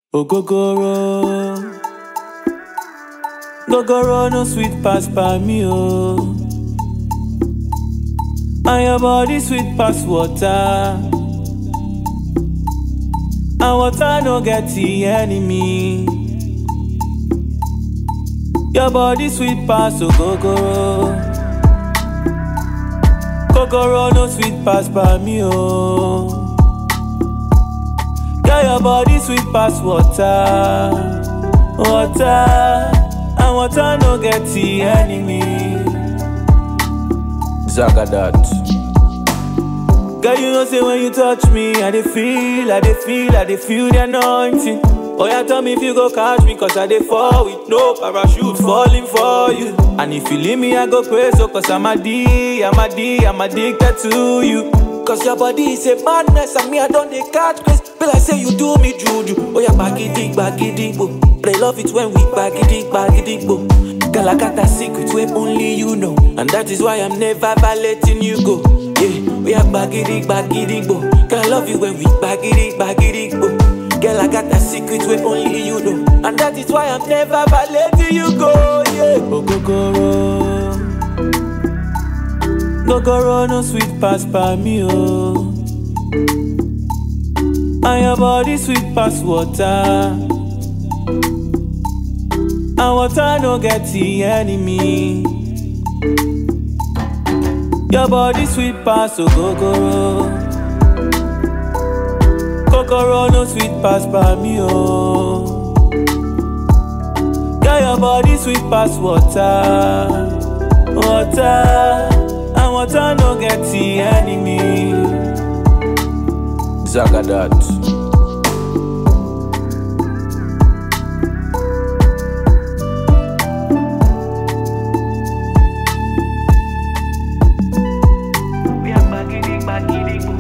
Oh, Gogoro, Gogoro, no sweet pass by me, oh. And your body sweet pass water. And water no get the enemy. Your body sweet pass, oh, Gogoro. Gogoro, no sweet pass by me, oh. Girl, your body sweet pass water, water, and water no get the enemy. Zagadat. Girl, you know say when you touch me, I dey feel the anointing. Oh yeah, tell me if you go catch me, cause I dey fall with no parachute falling for you. And if you leave me, I go crazy, cause I'm addicted to you. Cause your body is a madness, and me I don't dey catch grace. Feel like say you do me juju. Oh yeah, baggy bo. But I love it when we baggy bo. Girl, I got a secret where only you know, and that is why I'm never letting you go. Yeah, we are baggy bo. Girl, I love you when we baggy bo. Girl, I got a secret where only you know, and that is why I'm never letting you go. Yeah, oh Gogoro, Gogoro, no sweet pass by me, oh. And your body sweet pass water. And water no get the enemy. Your body sweet pass, oh Gogoro. Gogoro, no sweet pass by me, oh. Girl, your body sweet pass water, water, and water no get the enemy. Zagadat. We are baggy bo.